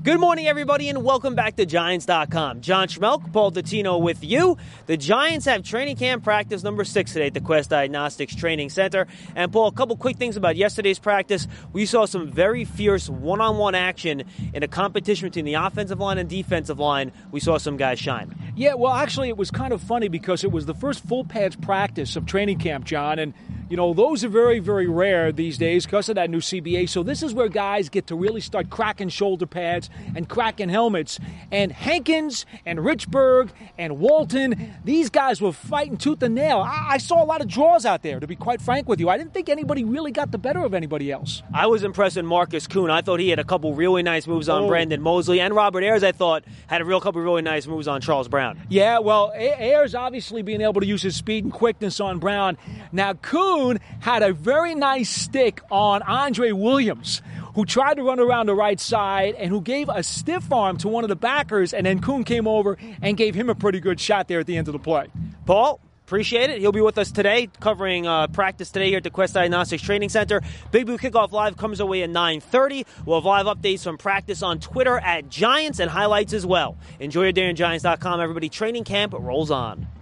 Good morning, everybody, and welcome back to Giants.com. John Schmelk, Paul Dottino with you. The Giants have training camp practice number 6 today at the Quest Diagnostics Training Center. And, Paul, a couple quick things about yesterday's practice. We saw some very fierce one-on-one action in a competition between the offensive line and defensive line. We saw some guys shine. Yeah, well, actually, it was kind of funny because it was the first full pads practice of training camp, John, and those are very, very rare these days because of that new CBA. So this is where guys get to really start cracking shoulder pads and cracking helmets. And Hankins and Richburg and Walton, these guys were fighting tooth and nail. I saw a lot of draws out there, to be quite frank with you. I didn't think anybody really got the better of anybody else. I was impressed with Marcus Kuhn. I thought he had a couple really nice moves on Brandon Mosley. And Robert Ayers, I thought, had a couple really nice moves on Charles Brown. Yeah, well, Ayers obviously being able to use his speed and quickness on Brown. Now, Kuhn had a very nice stick on Andre Williams, who tried to run around the right side and who gave a stiff arm to one of the backers, and then Kuhn came over and gave him a pretty good shot there at the end of the play. Paul, appreciate it. He'll be with us today, covering practice today here at the Quest Diagnostics Training Center. Big Blue Kickoff Live comes away at 9:30. We'll have live updates from practice on Twitter at Giants and highlights as well. Enjoy your day on Giants.com, everybody. Training camp rolls on.